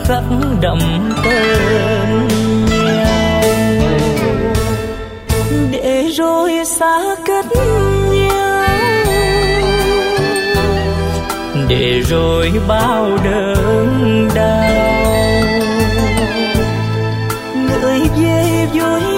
khắc đậm tên nhau, để rồi xa cách nhau, để rồi bao đớn đau. Người về vui